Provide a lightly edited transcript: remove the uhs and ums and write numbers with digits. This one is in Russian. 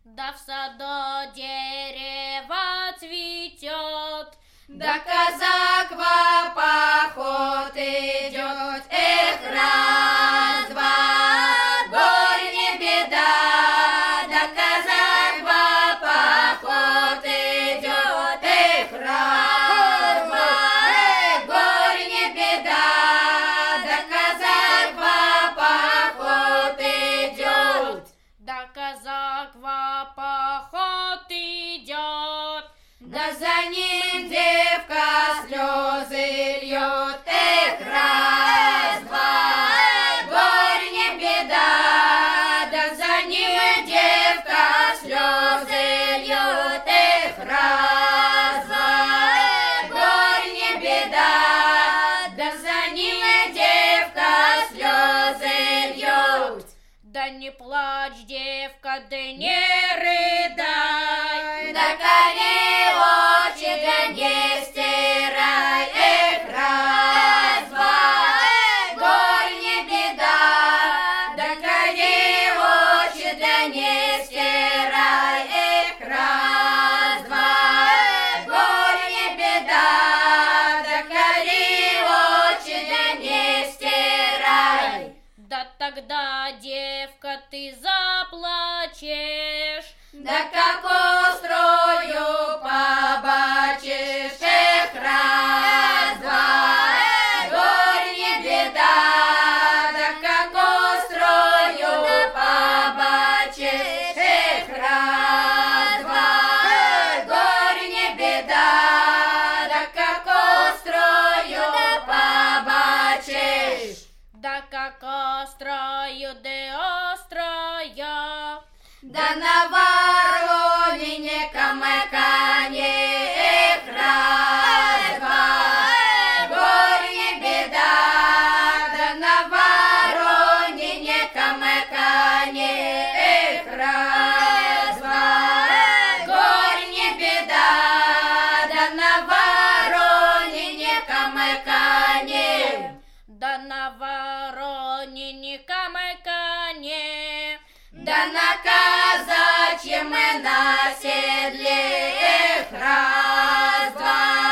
Да в саду дерево цветет, да казак в поход идет. Эх, раз-два, горе не беда, да казак в поход идет. Эх, раз-два, горе не беда, да казак в поход идет. да казак в поход идет, Да за ним девка слезы льет. Эх, раз-два, горе не беда, да за ним девка слезы льет. Эх, раз-два, горе не беда, да за ним девка слезы льет. да не плачь, девка, да не рыдай, Да коли очи, да не стирай. Эх, раз-два, горе не беда, да коли очи, да не стирай. Эх, раз-два, горе не беда, да коли очи, да не стирай. да тогда, девка, ты заплачешь, Да как устрою побачишь. Эх, раз-два, горе не беда, да как устрою побачишь. Эх, раз-два, горе не беда, да как устрою побачишь. да как острою, да острая, Да на воронине камыкане. Эх, раз-два, горе не беда, да на воронине камыкане. Эх, раз-два, горе не беда, да на воронине камыкане. да на воронине камыкане, Да на казачьем мы на седле. Эх, раз-два,